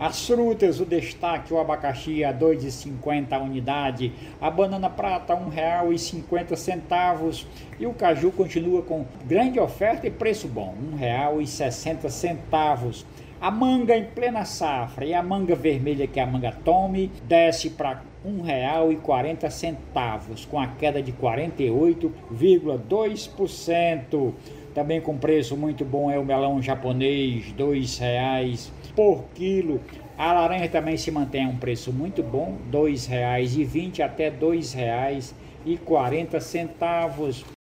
As frutas, o destaque, o abacaxi a R$ 2,50 a unidade, a banana prata R$ 1,50 e o caju continua com grande oferta e preço bom, R$ 1,60. A manga em plena safra e a manga vermelha, que é a manga Tome, desce para R$ 1,40, com a queda de 48,2%. Também com preço muito bom é o melão japonês, R$ 2 por quilo. A laranja também se mantém a um preço muito bom, R$ 2,20 até R$ 2,40.